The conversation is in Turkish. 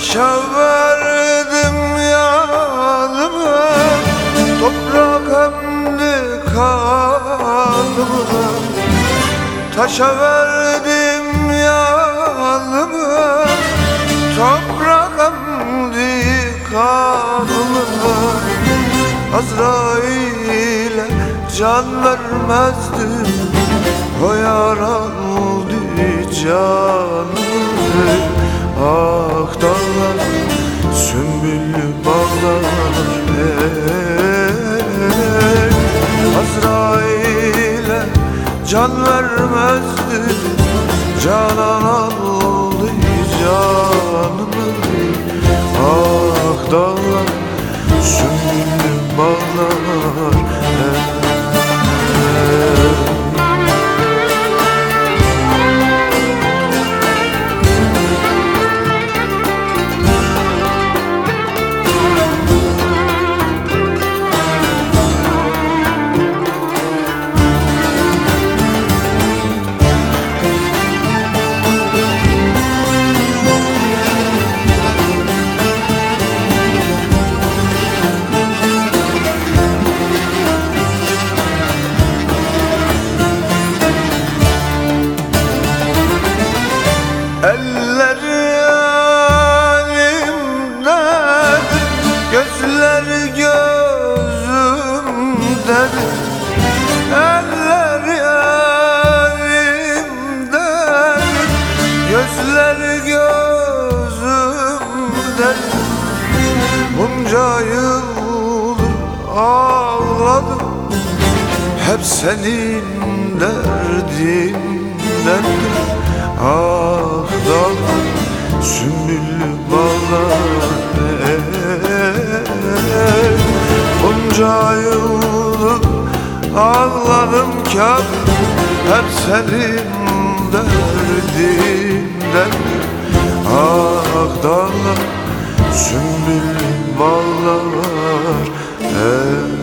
Taşa verdim yanımı, toprak emdi kanımı. Taşa verdim yanımı, toprak emdi kanımı. Azrail'e can vermezdim, o yar aldı canımı. Ah dağlar, sümbüllü bağlar, Azrail'e can vermezdi, canan aldı canımı. Ah dağlar, sümbüllü bağlar, elleri elimden, gözleri gözümden. Elleri elimden, gözleri gözümden. Bunca yıldır ağladım, hep senin derdinden. Ah dağlar, sümbüllü bağlar, bunca yıldır ağladım kâr, hep senin derdinden. Ah dağlar, sümbüllü bağlar,